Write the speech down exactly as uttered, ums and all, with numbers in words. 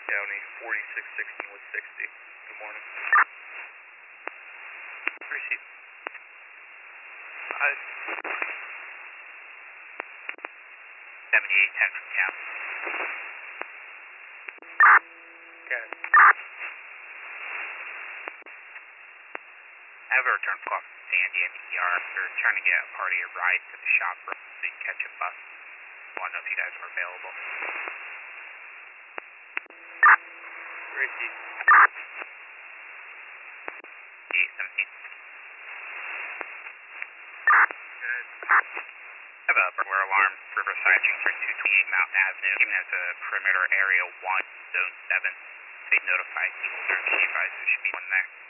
County, forty-six sixteen with sixty. Good morning. Receive. Uh, seventy-eight ten from town. Got it. I have a return call from Sandy at E R. They're trying to get a party a ride to the shop so you can catch a bus. I want to know if you guys are available. Gracie. eight seventeen. Good. I have a burglar alarm, Riverside Street, two twenty-eight Mountain Avenue. Given as a perimeter area one, zone seven. They notified people. They're advised there should be one there.